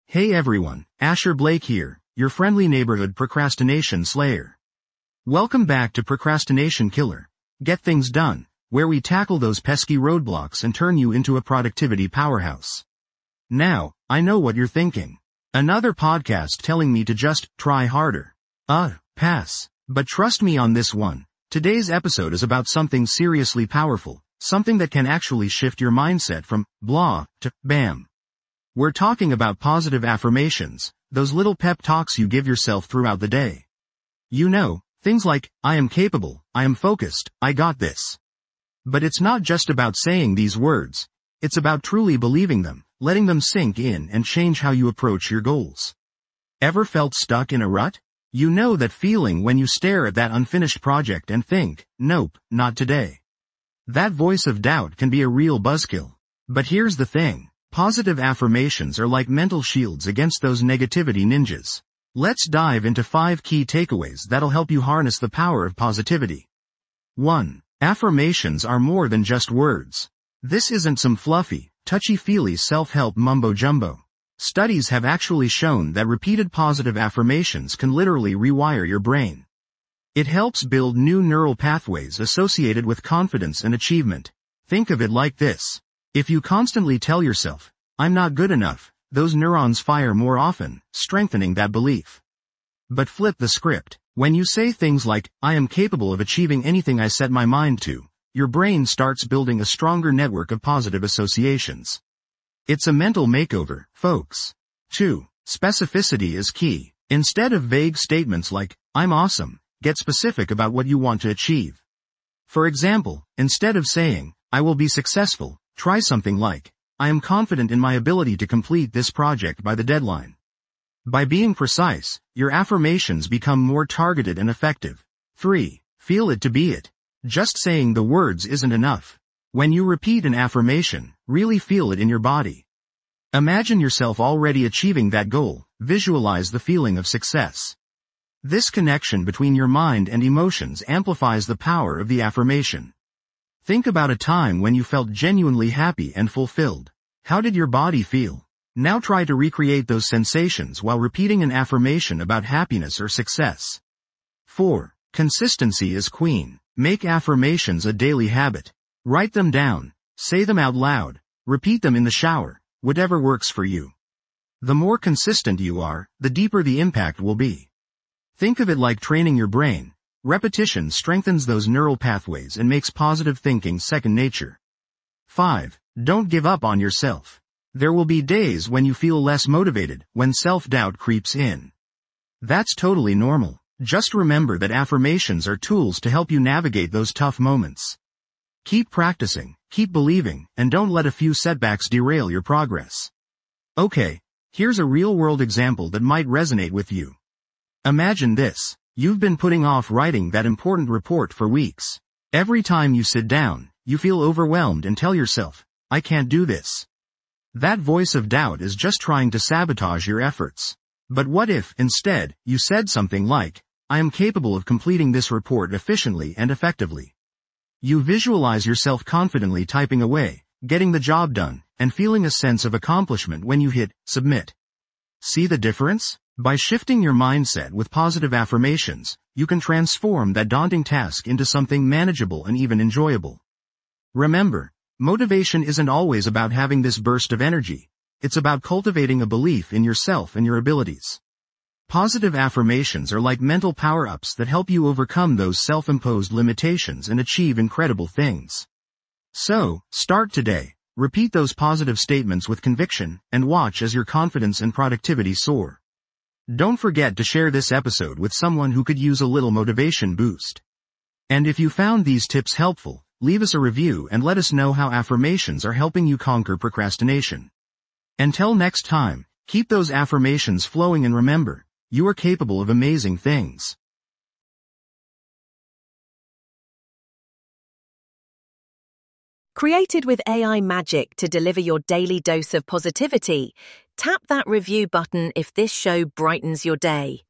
Hey everyone, Asher Blake here, your friendly neighborhood procrastination slayer. Welcome back to Procrastination Killer. Get things done, where we tackle those pesky roadblocks and turn you into a productivity powerhouse. Now, I know what you're thinking. Another podcast telling me to just try harder. Pass. But trust me on this one. Today's episode is about something seriously powerful, something that can actually shift your mindset from blah to bam. We're talking about positive affirmations, those little pep talks you give yourself throughout the day. You know, things like, I am capable, I am focused, I got this. But it's not just about saying these words. It's about truly believing them, letting them sink in and change how you approach your goals. Ever felt stuck in a rut? You know that feeling when you stare at that unfinished project and think, nope, not today. That voice of doubt can be a real buzzkill. But here's the thing. Positive affirmations are like mental shields against those negativity ninjas. Let's dive into 5 key takeaways that'll help you harness the power of positivity. 1. Affirmations are more than just words. This isn't some fluffy, touchy-feely self-help mumbo-jumbo. Studies have actually shown that repeated positive affirmations can literally rewire your brain. It helps build new neural pathways associated with confidence and achievement. Think of it like this. If you constantly tell yourself, I'm not good enough, those neurons fire more often, strengthening that belief. But flip the script. When you say things like, I am capable of achieving anything I set my mind to, your brain starts building a stronger network of positive associations. It's a mental makeover, folks. 2. Specificity is key. Instead of vague statements like, I'm awesome, get specific about what you want to achieve. For example, instead of saying, I will be successful, try something like, I am confident in my ability to complete this project by the deadline. By being precise, your affirmations become more targeted and effective. 3. Feel it to be it. Just saying the words isn't enough. When you repeat an affirmation, really feel it in your body. Imagine yourself already achieving that goal, visualize the feeling of success. This connection between your mind and emotions amplifies the power of the affirmation. Think about a time when you felt genuinely happy and fulfilled. How did your body feel? Now try to recreate those sensations while repeating an affirmation about happiness or success. 4. Consistency is queen. Make affirmations a daily habit. Write them down. Say them out loud. Repeat them in the shower. Whatever works for you. The more consistent you are, the deeper the impact will be. Think of it like training your brain. Repetition strengthens those neural pathways and makes positive thinking second nature. 5. Don't give up on yourself. There will be days when you feel less motivated, when self-doubt creeps in. That's totally normal. Just remember that affirmations are tools to help you navigate those tough moments. Keep practicing, keep believing, and don't let a few setbacks derail your progress. Okay, here's a real-world example that might resonate with you. Imagine this. You've been putting off writing that important report for weeks. Every time you sit down, you feel overwhelmed and tell yourself, I can't do this. That voice of doubt is just trying to sabotage your efforts. But what if, instead, you said something like, I am capable of completing this report efficiently and effectively. You visualize yourself confidently typing away, getting the job done, and feeling a sense of accomplishment when you hit submit. See the difference? By shifting your mindset with positive affirmations, you can transform that daunting task into something manageable and even enjoyable. Remember, motivation isn't always about having this burst of energy. It's about cultivating a belief in yourself and your abilities. Positive affirmations are like mental power-ups that help you overcome those self-imposed limitations and achieve incredible things. So, start today. Repeat those positive statements with conviction, and watch as your confidence and productivity soar. Don't forget to share this episode with someone who could use a little motivation boost. And if you found these tips helpful, leave us a review and let us know how affirmations are helping you conquer procrastination. Until next time, keep those affirmations flowing and remember, you are capable of amazing things. Created with AI magic to deliver your daily dose of positivity, tap that review button if this show brightens your day.